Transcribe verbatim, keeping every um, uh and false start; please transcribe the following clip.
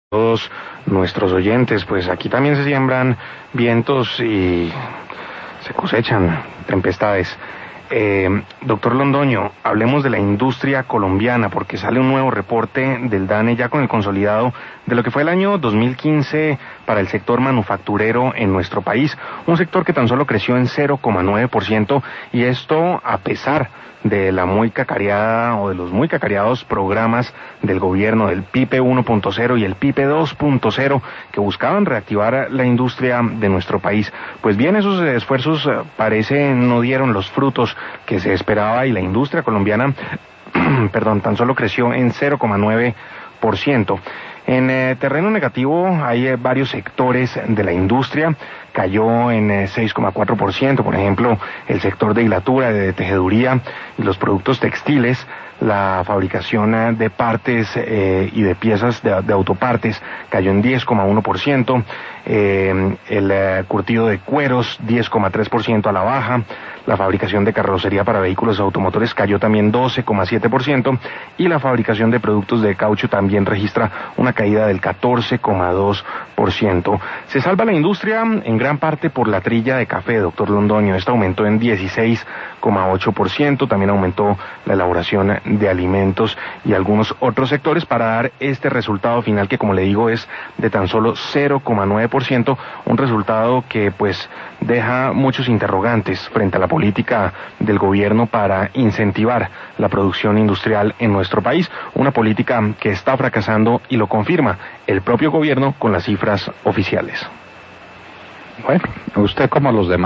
todos nuestros oyentes, pues aquí también se siembran vientos y se cosechan tempestades. Eh, doctor Londoño, hablemos de la industria colombiana, porque sale un nuevo reporte del DANE ya con el consolidado de lo que fue el año dos mil quince para el sector manufacturero en nuestro país, un sector que tan solo creció en cero coma nueve por ciento, y esto a pesar de la muy cacareada o de los muy cacareados programas del gobierno del P I P E uno punto cero y el P I P E dos punto cero que buscaban reactivar la industria de nuestro país. Pues bien, esos esfuerzos eh, parece no dieron los frutos que se esperaba y la industria colombiana, perdón, tan solo creció en cero coma nueve por ciento. En eh, terreno negativo hay eh, varios sectores de la industria, cayó en eh, seis coma cuatro por ciento, por ejemplo, el sector de hilatura, de tejeduría y los productos textiles, la fabricación eh, de partes eh, y de piezas de, de autopartes cayó en diez coma uno por ciento, eh, el eh, curtido de cueros diez coma tres por ciento a la baja, la fabricación de carrocería para vehículos automotores cayó también doce coma siete por ciento y la fabricación de productos de caucho también registra una caída del catorce coma dos por ciento. Se salva la industria en gran parte por la trilla de café, doctor Londoño. Esta aumentó en dieciséis coma ocho por ciento, también aumentó la elaboración de alimentos y algunos otros sectores para dar este resultado final que, como le digo, es de tan solo cero coma nueve por ciento, un resultado que pues deja muchos interrogantes frente a la política del gobierno para incentivar la producción industrial en nuestro país, una política que está fracasando y lo confirma el propio gobierno con las cifras oficiales. Bueno, usted como los demás